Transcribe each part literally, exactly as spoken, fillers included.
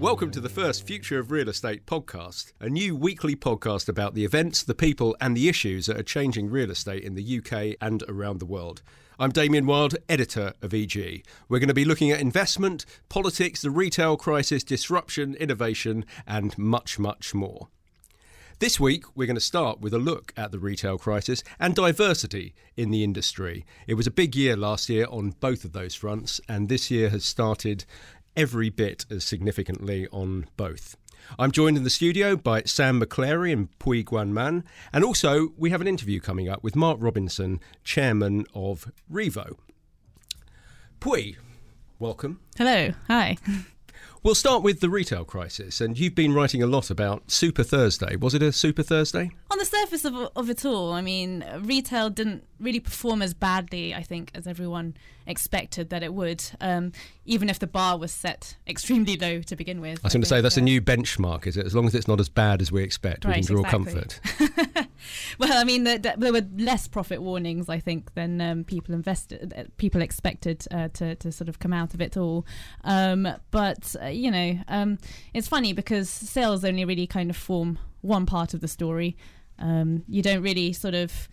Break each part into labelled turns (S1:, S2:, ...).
S1: Welcome to the first Future of Real Estate podcast, a new weekly podcast about the events, the people and the issues that are changing real estate in the U K and around the world. I'm Damien Wild, editor of E G. We're going to be looking at investment, politics, the retail crisis, disruption, innovation and much, much more. This week, we're going to start with a look at the retail crisis and diversity in the industry. It was a big year last year on both of those fronts, and this year has started every bit as significantly on both. I'm joined in the studio by Sam McClary and Pui Guan Man, and also we have an interview coming up with Mark Robinson, chairman of Revo. Pui, welcome.
S2: Hello, hi.
S1: We'll start with the retail crisis, and you've been writing a lot about Super Thursday. Was it a Super Thursday?
S2: On the surface of, of it all, I mean, retail didn't really perform as badly, I think, as everyone expected that it would, um, even if the bar was set extremely low to begin with.
S1: I was going to say, that's uh, a new benchmark, is it? As long as it's not as bad as we expect,
S2: right,
S1: we can draw
S2: exactly.
S1: comfort.
S2: Well, I mean, the, the, there were less profit warnings, I think, than um, people invested, uh, people expected uh, to, to sort of come out of it all. Um, but, uh, you know, um, it's funny because sales only really kind of form one part of the story. Um, you don't really sort of...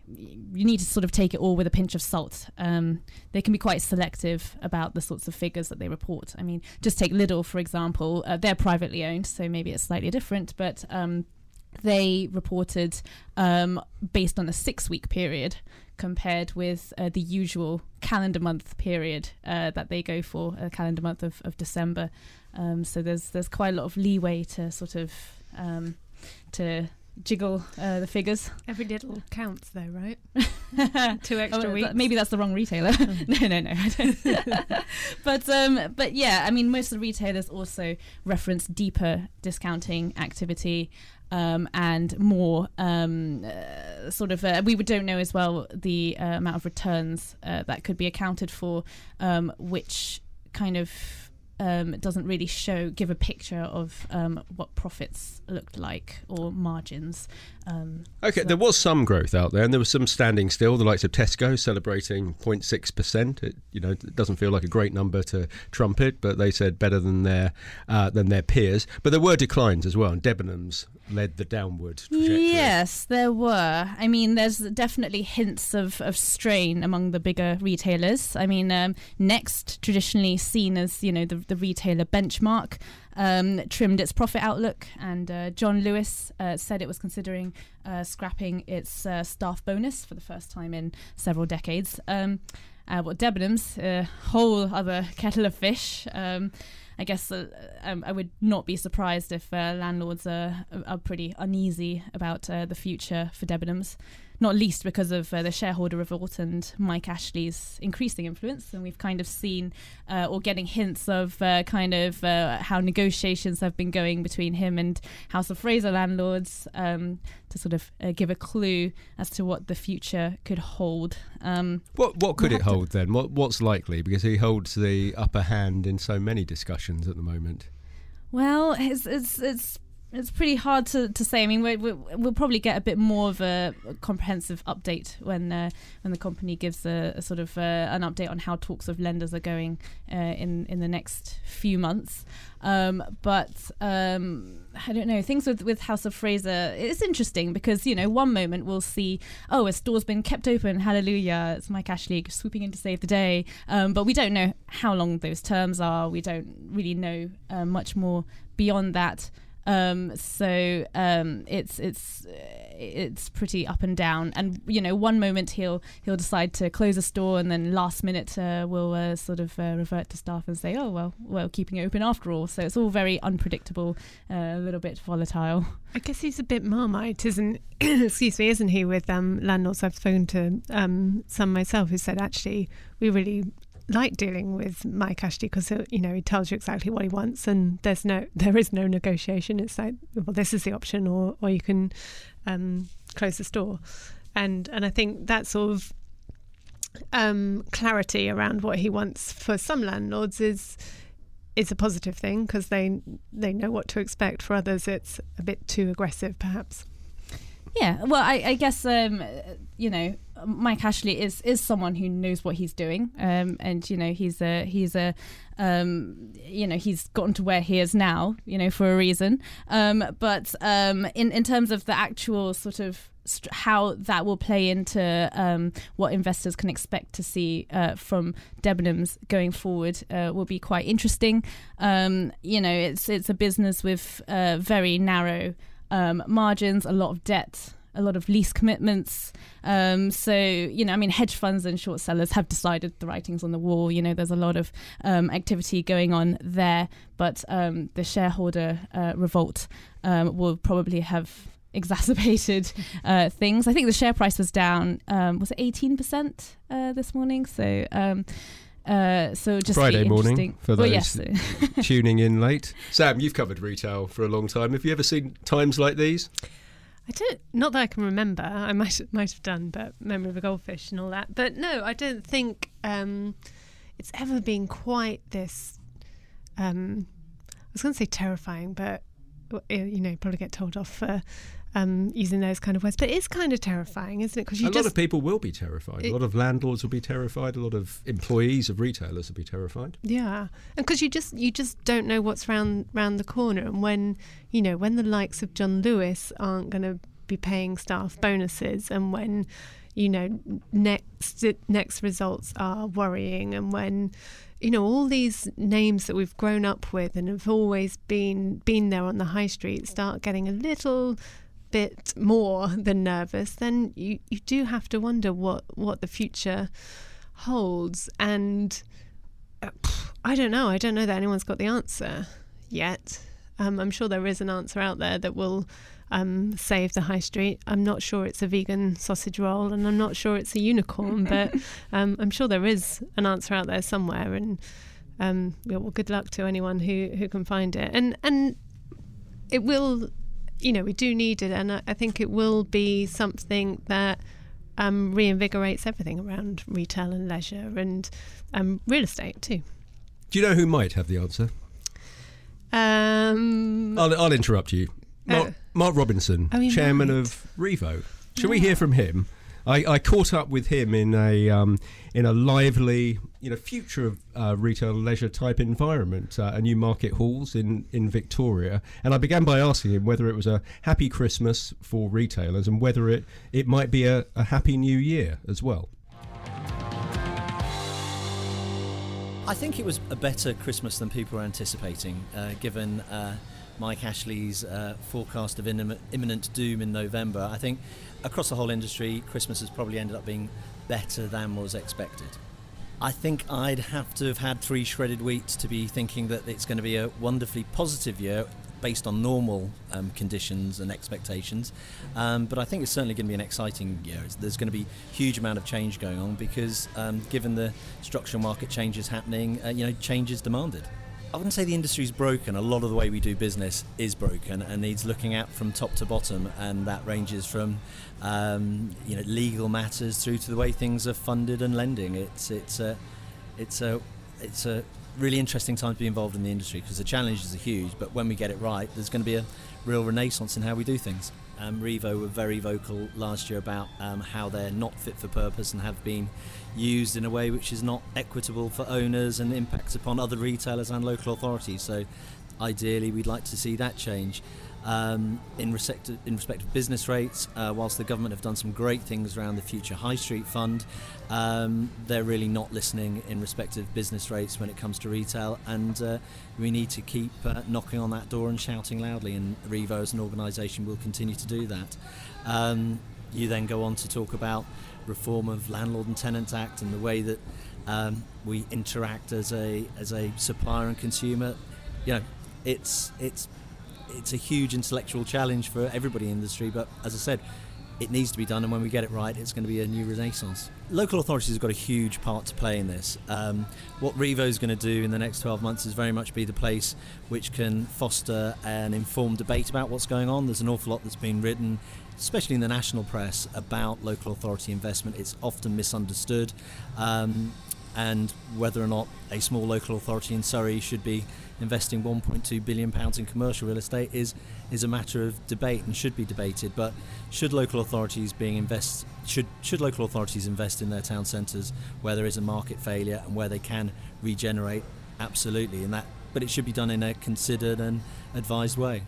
S2: you need to sort of take it all with a pinch of salt. Um, they can be quite selective about the sorts of figures that they report. I mean, just take Lidl, for example. Uh, they're privately owned, so maybe it's slightly different, but um, they reported um, based on a six-week period compared with uh, the usual calendar month period uh, that they go for, a calendar month of, of December. Um, so there's there's quite a lot of leeway to sort of... Um, to jiggle uh, the figures.
S3: Every little counts though, right? Two extra
S2: oh,
S3: weeks.
S2: Th- maybe that's the wrong retailer. Oh. no, no, no. I don't. but um, but yeah, I mean, most of the retailers also reference deeper discounting activity um, and more um, uh, sort of. Uh, we don't know as well the uh, amount of returns uh, that could be accounted for, um, which kind of. Um, it doesn't really show, give a picture of um, what profits looked like or margins. Um,
S1: okay,
S2: so
S1: there was some growth out there, and there was some standing still. The likes of Tesco celebrating zero point six percent. It, you know, it doesn't feel like a great number to trumpet, but they said better than their uh, than their peers. But there were declines as well, and Debenhams led the downward trajectory.
S2: Yes, there were. I mean, there's definitely hints of, of strain among the bigger retailers. I mean, um, Next, traditionally seen as, you know, the, the retailer benchmark, um, trimmed its profit outlook, and uh, John Lewis uh, said it was considering uh, scrapping its uh, staff bonus for the first time in several decades. Um, uh, what Debenhams, a whole other kettle of fish. Um, I guess uh, um, I would not be surprised if uh, landlords are, are pretty uneasy about uh, the future for Debenhams, not least because of uh, the shareholder revolt and Mike Ashley's increasing influence. And we've kind of seen uh, or getting hints of uh, kind of uh, how negotiations have been going between him and House of Fraser landlords um, to sort of uh, give a clue as to what the future could hold. Um,
S1: what what could
S2: we'll
S1: it hold to... then? What What's likely? Because he holds the upper hand in so many discussions at the moment.
S2: Well, it's it's it's it's pretty hard to, to say. I mean, we, we, we'll probably get a bit more of a comprehensive update when uh, when the company gives a, a sort of uh, an update on how talks with lenders are going uh, in in the next few months. Um, but um, I don't know, things with, with House of Fraser, it's interesting because, you know, one moment we'll see, oh, a store's been kept open, hallelujah, it's Mike Ashley swooping in to save the day. Um, but we don't know how long those terms are. We don't really know uh, much more beyond that. Um, so um, it's it's it's pretty up and down, and you know, one moment he'll he'll decide to close a store, and then last minute uh, we'll uh, sort of uh, revert to staff and say, oh well, well, keeping it open after all. So it's all very unpredictable, uh, a little bit volatile.
S3: I guess he's a bit Marmite, isn't? excuse me, isn't he? With um, landlords, I've spoken to um, some myself who said actually we really like dealing with Mike Ashley because, you know, he tells you exactly what he wants, and there's no there is no negotiation. It's like, well, this is the option, or or you can um, close the store, and and I think that sort of um, clarity around what he wants for some landlords is is a positive thing because they they know what to expect. For others, it's a bit too aggressive, perhaps.
S2: Yeah, well, I, I guess um, you know, Mike Ashley is is someone who knows what he's doing, um, and you know he's a he's a um, you know he's gotten to where he is now, you know, for a reason. Um, but um, in in terms of the actual sort of st- how that will play into um, what investors can expect to see uh, from Debenhams going forward uh, will be quite interesting. Um, you know, it's it's a business with uh, very narrow um, margins, a lot of debt, a lot of lease commitments. Um, so, you know, I mean, hedge funds and short sellers have decided the writing's on the wall. You know, there's a lot of um, activity going on there. But um, the shareholder uh, revolt um, will probably have exacerbated uh, things. I think the share price was down, um, was it eighteen percent uh, this morning? So, um, uh, so just
S1: Friday morning for those
S2: well, yes.
S1: tuning in late. Sam, you've covered retail for a long time. Have you ever seen times like these?
S3: I don't, not that I can remember. I might might have done, but memory of a goldfish and all that. But no, I don't think um, it's ever been quite this. Um, I was going to say terrifying, but you know, probably get told off for um, using those kind of words. But it's kind of terrifying, isn't it? Because you
S1: a
S3: just,
S1: lot of people will be terrified. It, a lot of landlords will be terrified. A lot of employees of retailers will be terrified.
S3: Yeah, and because you just you just don't know what's round round the corner, and when you know when the likes of John Lewis aren't going to be paying staff bonuses, and when you know next next results are worrying, and when you know all these names that we've grown up with and have always been been there on the high street start getting a little bit more than nervous, then you, you do have to wonder what, what the future holds. And uh, I don't know. I don't know that anyone's got the answer yet. Um, I'm sure there is an answer out there that will um, save the high street. I'm not sure it's a vegan sausage roll, and I'm not sure it's a unicorn, but um, I'm sure there is an answer out there somewhere. And um, yeah, well, good luck to anyone who, who can find it. And and it will, you know, we do need it, and I, I think it will be something that um, reinvigorates everything around retail and leisure and um, real estate too.
S1: Do you know who might have the answer?
S3: Um,
S1: I'll, I'll interrupt you. Mark,
S3: oh.
S1: Mark Robinson,
S3: oh,
S1: chairman
S3: might.
S1: of Revo. Shall
S3: yeah.
S1: we hear from him? I, I caught up with him in a um, in a lively, you know, future of uh, retail leisure type environment, uh, a new Market Halls in, in Victoria, and I began by asking him whether it was a happy Christmas for retailers and whether it, it might be a, a happy new year as well.
S4: I think it was a better Christmas than people were anticipating, uh, given uh, Mike Ashley's uh, forecast of in- imminent doom in November. I think across the whole industry, Christmas has probably ended up being better than was expected. I think I'd have to have had three shredded wheat to be thinking that it's going to be a wonderfully positive year based on normal um, conditions and expectations. Um, but I think it's certainly going to be an exciting year. It's, there's going to be a huge amount of change going on because um, given the structural market changes happening, uh, you know, change is demanded. I wouldn't say the industry's broken. A lot of the way we do business is broken and needs looking at from top to bottom, and that ranges from um, you know legal matters through to the way things are funded and lending. It's it's a it's a it's a really interesting time to be involved in the industry because the challenges are huge, but when we get it right, there's going to be a real renaissance in how we do things. Um, Revo were very vocal last year about um, how they're not fit for purpose and have been used in a way which is not equitable for owners and impacts upon other retailers and local authorities. So ideally we'd like to see that change. Um, in, respect to, in respect of business rates, uh, whilst the government have done some great things around the Future High Street Fund, um, they're really not listening in respect of business rates when it comes to retail, and uh, we need to keep uh, knocking on that door and shouting loudly, and Revo as an organisation will continue to do that. Um, you then go on to talk about reform of Landlord and Tenant Act and the way that um, we interact as a as a supplier and consumer. You know, it's it's it's a huge intellectual challenge for everybody in the industry, but as I said, it needs to be done, and when we get it right, it's going to be a new renaissance. Local authorities have got a huge part to play in this. Um, what Revo is going to do in the next twelve months is very much be the place which can foster an informed debate about what's going on. There's an awful lot that's been written, especially in the national press, about local authority investment. It's often misunderstood. Um, and whether or not a small local authority in Surrey should be investing one point two billion pounds in commercial real estate is is a matter of debate and should be debated. But should local authorities being invest should should local authorities invest in their town centres where there is a market failure and where they can regenerate? Absolutely, and that, but it should be done in a considered and advised way.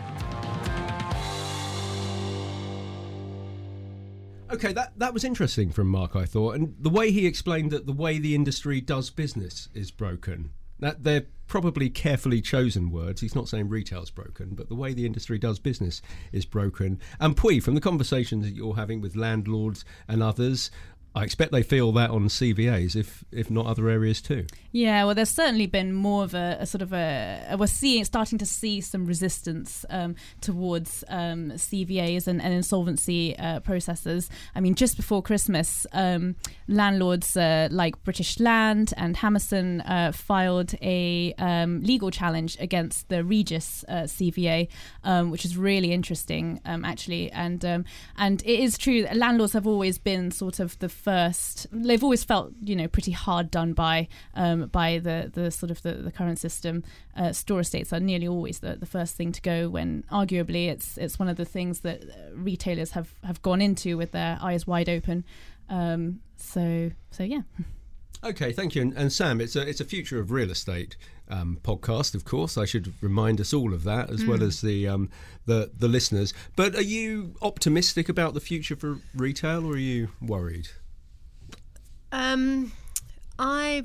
S1: Okay, that, that was interesting from Mark, I thought, and the way he explained that the way the industry does business is broken. That they're probably carefully chosen words. He's not saying retail's broken, but the way the industry does business is broken. And Pui, from the conversations that you're having with landlords and others, I expect they feel that on C V As, if if not other areas too.
S2: Yeah, well, there's certainly been more of a, a sort of a, we're seeing, starting to see some resistance um, towards um, C V As and, and insolvency uh, processes. I mean, just before Christmas, um, landlords uh, like British Land and Hammerson uh, filed a um, legal challenge against the Regis uh, C V A, um, which is really interesting, um, actually. And um, and it is true that landlords have always been sort of the first, they've always felt, you know, pretty hard done by um, by the, the sort of the, the current system. Uh, store estates are nearly always the, the first thing to go, when arguably it's it's one of the things that retailers have, have gone into with their eyes wide open. Um, so so yeah.
S1: Okay, thank you. And, and Sam, it's a it's a future of real estate um, podcast, of course. I should remind us all of that, as mm. well as the um, the the listeners. But are you optimistic about the future for retail, or are you worried?
S3: Um, I,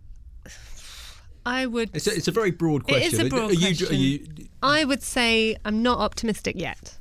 S3: I would.
S1: It's a, it's a very broad question.
S3: It is a broad
S1: are you,
S3: question.
S1: Are you,
S3: I would say I'm not optimistic yet,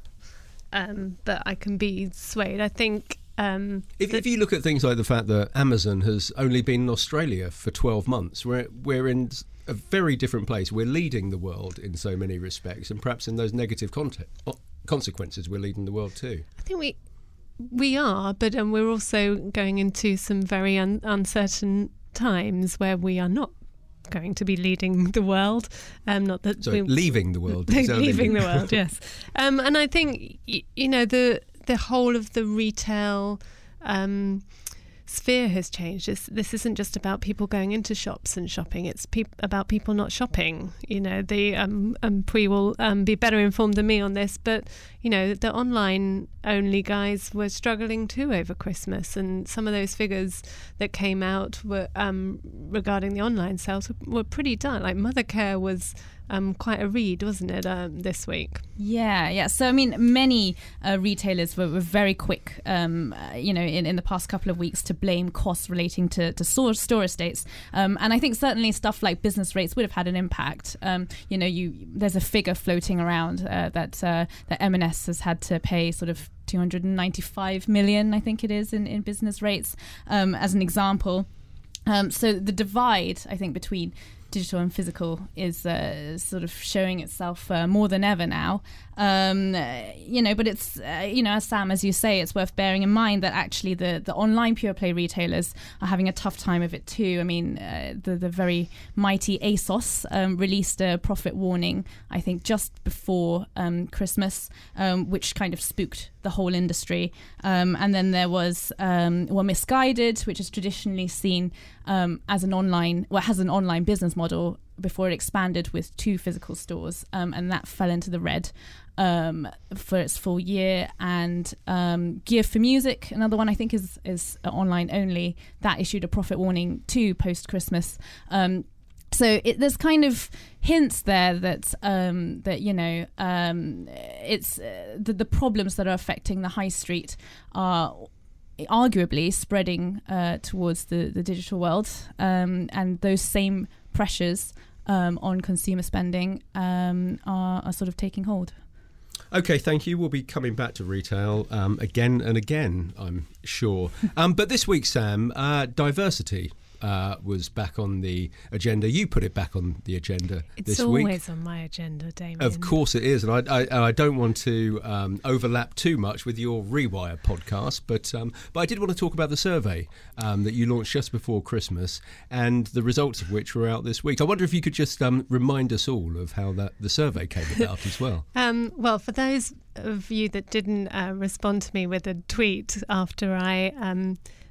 S3: um, but I can be swayed. I think. Um,
S1: if, if you look at things like the fact that Amazon has only been in Australia for twelve months, we're we're in a very different place. We're leading the world in so many respects, and perhaps in those negative content, consequences, we're leading the world too.
S3: I think we. We are, but um, we're also going into some very un- uncertain times where we are not going to be leading the world. Um, not that
S1: so
S3: we,
S1: leaving the world.
S3: leaving the world, yes. Um, and I think y- you know the the whole of the retail um, sphere has changed. This, this isn't just about people going into shops and shopping. It's pe- about people not shopping. You know, the um, um, Pui will um, be better informed than me on this, but you know, the online only guys were struggling too over Christmas, and some of those figures that came out were um, regarding the online sales were, were pretty dull. Like Mothercare was um, quite a read, wasn't it, um, this week?
S2: Yeah, yeah. So I mean, many uh, retailers were, were very quick, um, uh, you know, in, in the past couple of weeks to blame costs relating to, to store, store estates, um, and I think certainly stuff like business rates would have had an impact. Um, you know, you there's a figure floating around uh, that uh, that M and S has had to pay sort of two hundred ninety-five million, I think it is, in, in business rates, um, as an example. Um, so the divide, I think, between digital and physical is uh, sort of showing itself uh, more than ever now. Um, you know, but it's, uh, you know, as Sam, as you say, it's worth bearing in mind that actually the, the online pure play retailers are having a tough time of it too. I mean, uh, the, the very mighty ASOS um, released a profit warning, I think, just before um, Christmas, um, which kind of spooked the whole industry. Um, and then there was, um, well, Misguided, which is traditionally seen um, as an online, well, has an online business model before it expanded with two physical stores, um, and that fell into the red um, for its full year. And um, Gear for Music, another one I think is is online only, that issued a profit warning too post Christmas. Um, so it, there's kind of hints there that um, that you know um, it's uh, the, the problems that are affecting the high street are arguably spreading uh, towards the, the digital world, um, and those same pressures um, on consumer spending um, are, are sort of taking hold.
S1: Okay, thank you. We'll be coming back to retail um, again and again, I'm sure. Um, but this week, Sam, uh, diversity uh, was back on the agenda. You put it back on the agenda
S3: it's
S1: this week.
S3: It's always on my agenda, Damien.
S1: Of course it is, and I, I, I don't want to um, overlap too much with your Rewire podcast, but um, but I did want to talk about the survey um, that you launched just before Christmas, and the results of which were out this week. I wonder if you could just um, remind us all of how that the survey came about as well.
S3: Um, well, for those of you that didn't uh, respond to me with a tweet after I um,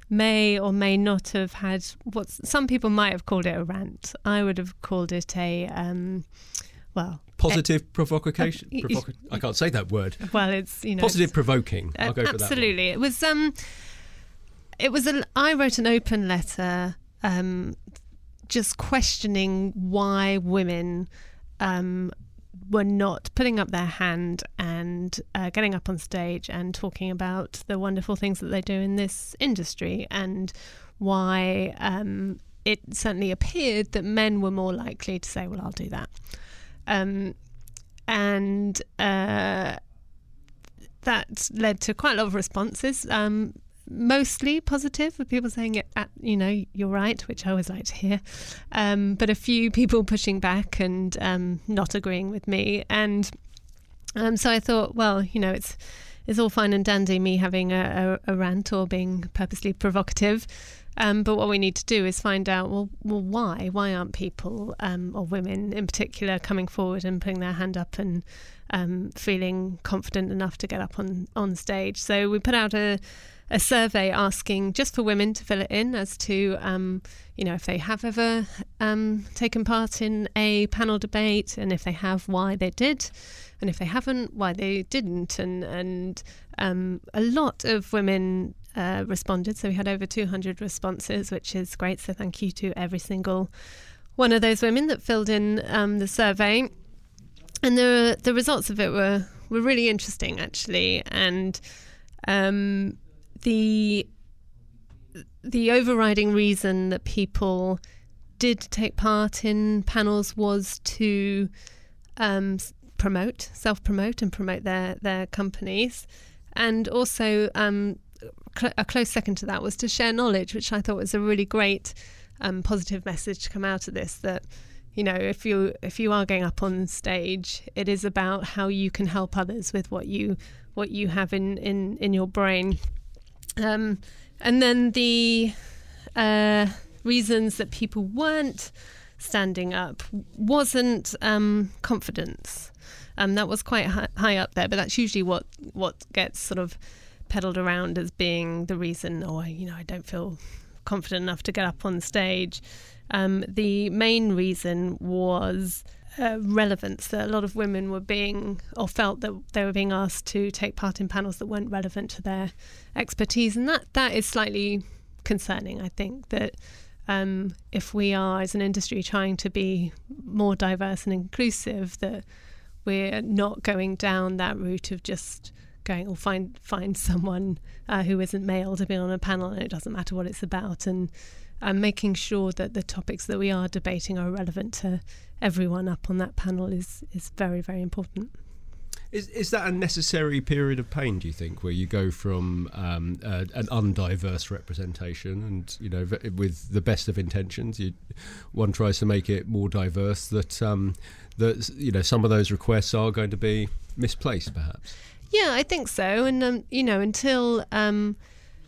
S3: may or may not have had what some people might have called it a rant. I would have called it a, um, well...
S1: Positive uh, provocation?
S3: Uh,
S1: Provoca- I can't say that word.
S3: Well, it's, you know...
S1: Positive provoking.
S3: Uh,
S1: I'll go for that.
S3: Absolutely. It was, um, it was a, I wrote an open letter um, just questioning why women... Um, were not putting up their hand and uh, getting up on stage and talking about the wonderful things that they do in this industry, and why um, it certainly appeared that men were more likely to say, well, I'll do that. Um, and uh, that led to quite a lot of responses, um, mostly positive, with people saying, you know, you're right, which I always like to hear, um, but a few people pushing back and um, not agreeing with me. And um, so I thought, well, you know, it's it's all fine and dandy me having a, a, a rant or being purposely provocative, um, but what we need to do is find out, well, well why? Why aren't people, um, or women in particular, coming forward and putting their hand up and um, feeling confident enough to get up on, on stage? So we put out a a survey asking just for women to fill it in as to, um, you know, if they have ever um, taken part in a panel debate, and if they have, why they did, and if they haven't, why they didn't. And, and um, a lot of women uh, responded. So we had over two hundred responses, which is great. So thank you to every single one of those women that filled in um, the survey. And the the results of it were, were really interesting, actually. And um The the overriding reason that people did take part in panels was to um, promote, self-promote and promote their, their companies. And also um, cl- a close second to that was to share knowledge, which I thought was a really great um, positive message to come out of this, that, you know, if you if you are going up on stage, it is about how you can help others with what you what you have in, in, in your brain. Um, and then the uh, reasons that people weren't standing up wasn't um, confidence. Um, that was quite high, high up there, but that's usually what, what gets sort of peddled around as being the reason, or, you know, I don't feel confident enough to get up on stage. Um, the main reason was Uh, relevance, that a lot of women were being, or felt that they were being asked to take part in panels that weren't relevant to their expertise. And that, that is slightly concerning, I think, that um, if we are, as an industry, trying to be more diverse and inclusive, that we're not going down that route of just going, or find, find someone uh, who isn't male to be on a panel, and it doesn't matter what it's about. And And making sure that the topics that we are debating are relevant to everyone up on that panel is, is very, very important.
S1: Is is that a necessary period of pain, do you think, where you go from um, uh, an undiverse representation and, you know, with the best of intentions, you, one tries to make it more diverse, that, um, that, you know, some of those requests are going to be misplaced, perhaps?
S3: Yeah, I think so. And, um, you know, until... Um,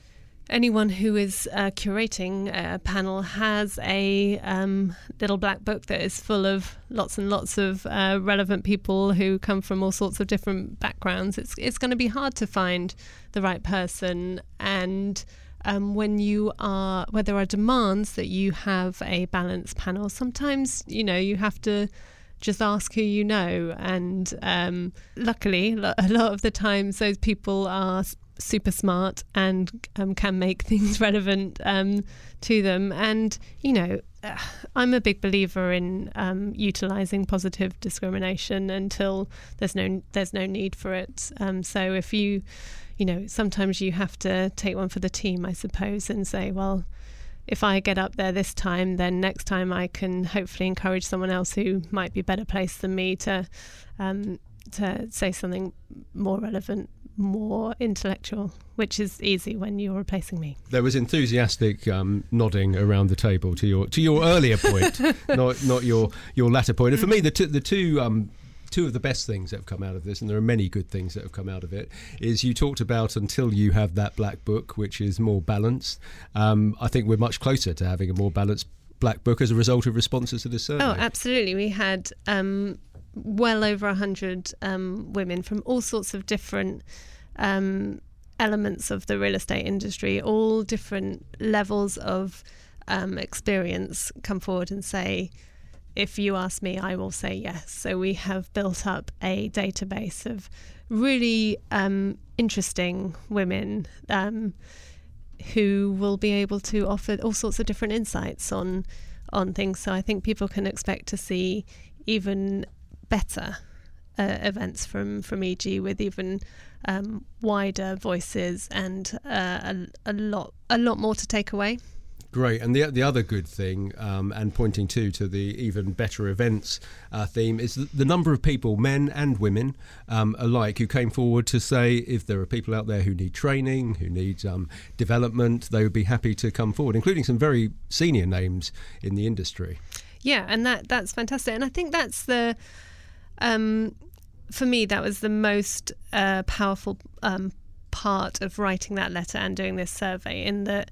S3: anyone who is uh, curating a panel has a um, little black book that is full of lots and lots of uh, relevant people who come from all sorts of different backgrounds, it's it's going to be hard to find the right person. And um, when you are, where there are demands that you have a balanced panel, sometimes, you know, you have to just ask who you know. And um, luckily, a lot of the times those people are super smart and um, can make things relevant um, to them. And, you know, uh, I'm a big believer in um, utilising positive discrimination until there's no there's no need for it. Um, so if you, you know, sometimes you have to take one for the team, I suppose, and say, well, if I get up there this time, then next time I can hopefully encourage someone else who might be better placed than me to um, to say something more relevant, more intellectual, which is easy when you're replacing me.
S1: There was enthusiastic um, nodding around the table to your to your earlier point, not not your your latter point. And for me, the two, the two um, two of the best things that have come out of this, and there are many good things that have come out of it, is you talked about until you have that black book, which is more balanced. Um, I think we're much closer to having a more balanced black book as a result of responses to this survey.
S3: Oh, absolutely. We had um, well over one hundred um, women from all sorts of different um, elements of the real estate industry, all different levels of um, experience, come forward and say, if you ask me, I will say yes. So we have built up a database of really um, interesting women um, who will be able to offer all sorts of different insights on on things. So I think people can expect to see even better uh, events from, from E G with even um, wider voices and uh, a, a lot a lot more to take away.
S1: Great. And the the other good thing, um, and pointing too to the even better events uh, theme, is the, the number of people, men and women um, alike, who came forward to say if there are people out there who need training, who need um, development, they would be happy to come forward, including some very senior names in the industry.
S3: Yeah, and that that's fantastic. And I think that's the, um, for me, that was the most uh, powerful um, part of writing that letter and doing this survey, in that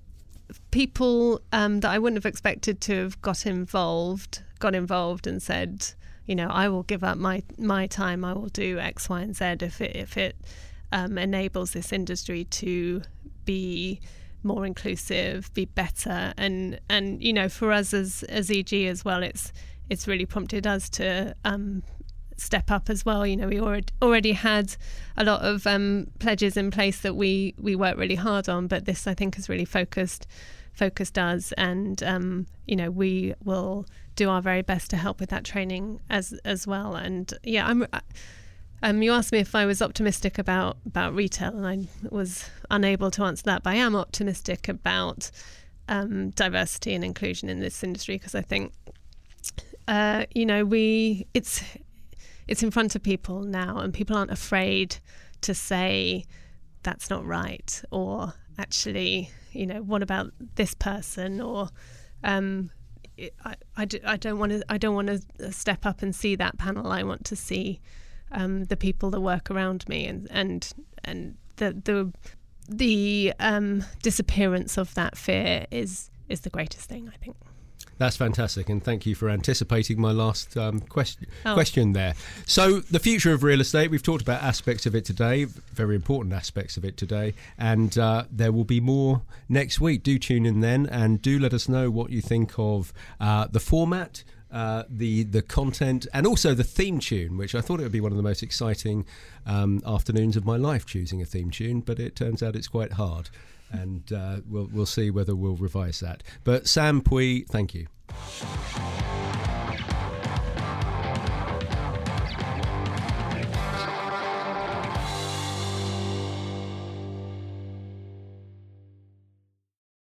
S3: people um, that I wouldn't have expected to have got involved, got involved and said, you know, I will give up my my time, I will do X, Y, and Z if it if it um, enables this industry to be more inclusive, be better, and and you know, for us as as E G as well, it's it's really prompted us to um, step up as well. You know, we already already had a lot of um, pledges in place that we we worked really hard on, but this, I think, has really focused focused us, and um, you know, we will do our very best to help with that training as as well. And yeah, I'm. Um, you asked me if I was optimistic about about retail, and I was unable to answer that. But I am optimistic about um, diversity and inclusion in this industry, because I think, uh, you know, we it's. It's in front of people now, and people aren't afraid to say that's not right, or actually, you know, what about this person, or um, I, I, do, I don't want to I don't want to step up and see that panel. I want to see um, the people that work around me, and and and the the the um, disappearance of that fear is is the greatest thing, I think.
S1: That's fantastic, and thank you for anticipating my last um, question,
S3: oh.
S1: question there. So the future of real estate, we've talked about aspects of it today, very important aspects of it today, and uh, there will be more next week. Do tune in then, and do let us know what you think of uh, the format, uh, the the content, and also the theme tune, which I thought it would be one of the most exciting um, afternoons of my life, choosing a theme tune, but it turns out it's quite hard. And uh, we'll we'll see whether we'll revise that. But Sam Pui, thank you.